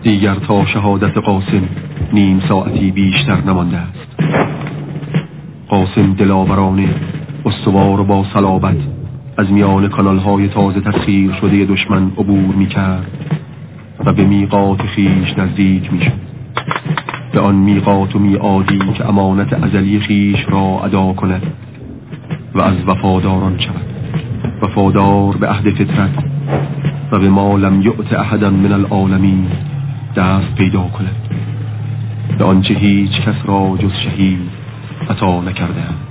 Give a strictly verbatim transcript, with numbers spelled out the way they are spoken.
دیگر تا شهادت قاسم نیم ساعتی بیشتر نمانده است. قاسم دلاورانه استوار و با صلابت از میان کانال‌های تازه تسخیر شده دشمن عبور می‌کرد و به میقات خیش نزدیک می‌شد، به آن میقات و میعادی که امانت ازلی خیش را ادا کند و از وفاداران شود، وفادار به عهد فطرت و به ما لم یؤت احدا من العالمین دست پیدا کند، به آنچه هیچ کس را جز شهید عطا نکرده.